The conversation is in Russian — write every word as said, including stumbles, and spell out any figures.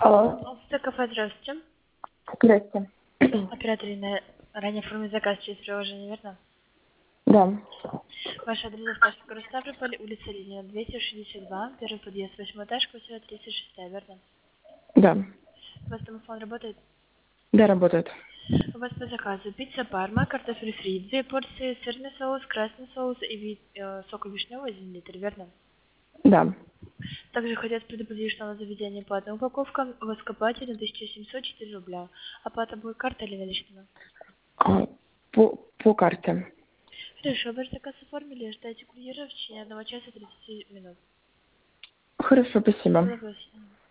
Алло. Это кафе, здравствуйте. Здрасте. Оператор Инна, ранее оформил заказ через приложение, верно? Да. Ваш адрес доставки город Ставрополь, улица Ленина, двести шестьдесят два, первый подъезд, восьмой этаж, квартира тридцать шесть, верно? Да. У вас телефон работает? Да, работает. У вас по заказу пицца парма, картофель фри, две порции, сырный соус, красный соус и ви- э, сок вишневый, один литр, верно? Да. Также хотят предупредить, что на заведение по одной упаковкам у вас копатель на тысяча семьсот четыре рубля. Оплата будет картой или наличными? А, по, по карте. Хорошо, ваш заказ оформили, ждайте курьера в течение одного часа тридцати минут. Хорошо, спасибо. Все вопросы?